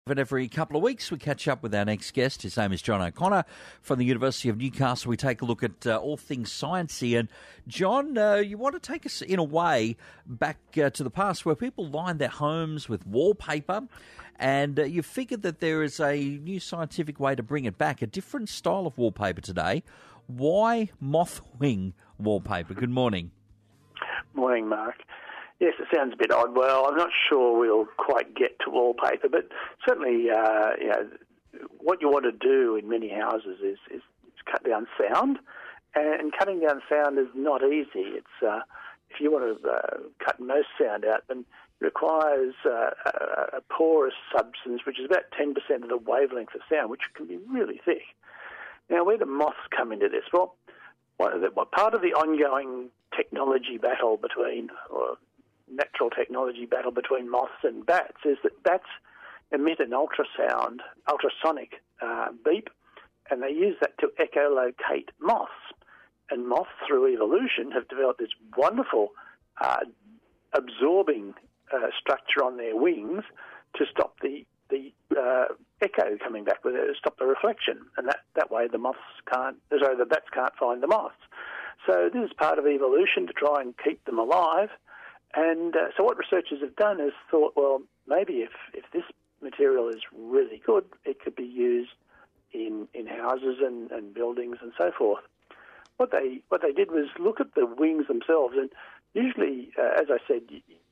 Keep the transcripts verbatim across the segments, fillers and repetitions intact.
And every couple of weeks, we catch up with our next guest. His name is John O'Connor from the University of Newcastle. We take a look at uh, all things sciencey. And John, uh, you want to take us in a way back uh, to the past where people lined their homes with wallpaper, and uh, you figured that there is a new scientific way to bring it back, a different style of wallpaper today. Why moth wing wallpaper? Good morning. Morning, Mark. Yes, it sounds a bit odd. Well, I'm not sure we'll quite get to wallpaper, but certainly, uh, you know, what you want to do in many houses is, is, is cut down sound, and cutting down sound is not easy. It's uh, if you want to uh, cut most sound out, then it requires uh, a, a porous substance, which is about ten percent of the wavelength of sound, which can be really thick. Now, where do moths come into this? Well, one of the, well, part of the ongoing technology battle between, or natural technology battle between moths and bats is that bats emit an ultrasound, ultrasonic uh, beep, and they use that to echolocate moths. And moths, through evolution, have developed this wonderful uh, absorbing uh, structure on their wings to stop the the uh, echo coming back with it, to stop the reflection, and that, that way the moths can't, sorry, the bats can't find the moths. So this is part of evolution to try and keep them alive. And uh, so what researchers have done is thought, well, maybe if, if this material is really good, it could be used in, in houses and, and buildings and so forth. What they what they did was look at the wings themselves, and usually, uh, as I said,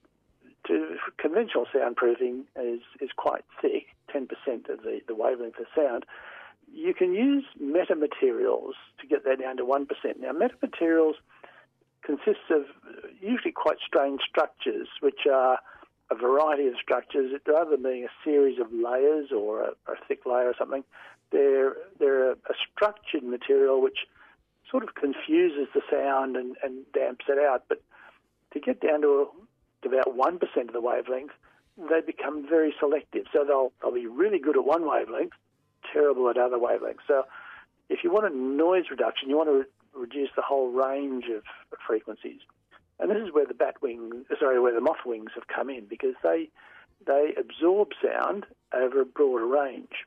to conventional soundproofing is, is quite thick, ten percent of the, the wavelength of sound. You can use metamaterials to get that down to one percent. Now, metamaterials consists of usually quite strange structures, which are a variety of structures. Rather than being a series of layers or a, a thick layer or something, they're, they're a, a structured material which sort of confuses the sound and, and damps it out. But to get down to, to about one percent of the wavelength, they become very selective. So they'll, they'll be really good at one wavelength, terrible at other wavelengths. So if you want a noise reduction, you want to re- reduce the whole range of frequencies. And this is where the bat wing, sorry, where the moth wings have come in, because they they absorb sound over a broader range.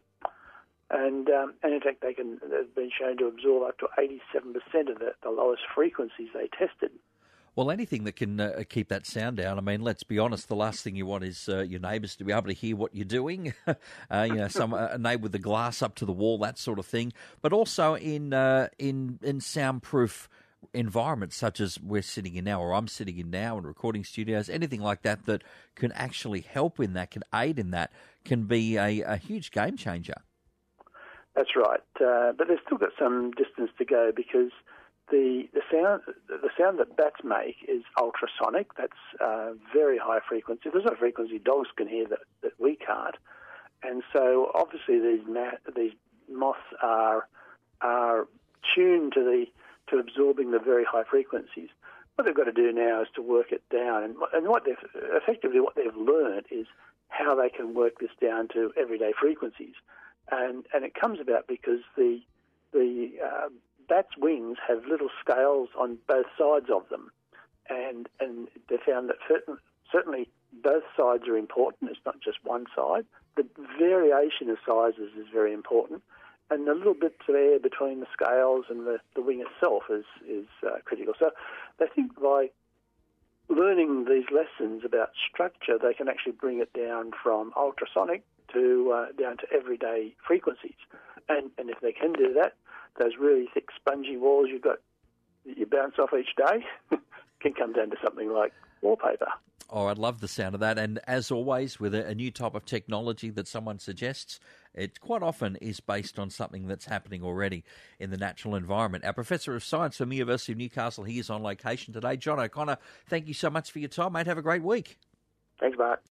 And um, and in fact, they can they've been shown to absorb up to eighty-seven percent of the, the lowest frequencies they tested. Well, anything that can uh, keep that sound down. I mean, let's be honest, the last thing you want is uh, your neighbours to be able to hear what you're doing. uh, you know, some a neighbour with the glass up to the wall, that sort of thing. But also in uh, in in soundproof environments such as we're sitting in now, or I'm sitting in now, in recording studios, anything like that that can actually help in that, can aid in that, can be a, a huge game changer. That's right, uh, but they've still got some distance to go, because The, the sound the sound that bats make is ultrasonic. That's uh, very high frequency. There's a frequency dogs can hear that, that we can't. And so obviously these ma- these moths are are tuned to the to absorbing the very high frequencies. What they've got to do now is to work it down. And, and what they've effectively what they've learned is how they can work this down to everyday frequencies. And and it comes about because the the uh, bats' wings have little scales on both sides of them, and and they found that certain, certainly both sides are important. It's not just one side. The variation of sizes is very important, and the little bits of air between the scales and the, the wing itself is is uh, critical. So they think by learning these lessons about structure, they can actually bring it down from ultrasonic to uh, down to everyday frequencies, and and if they can do that, those really thick, spongy walls you've got that you bounce off each day can come down to something like wallpaper. Oh, I'd love the sound of that. And as always, with a, a new type of technology that someone suggests, it quite often is based on something that's happening already in the natural environment. Our Professor of Science from the University of Newcastle, he is on location today. John O'Connor, thank you so much for your time, mate. Have a great week. Thanks, Mark.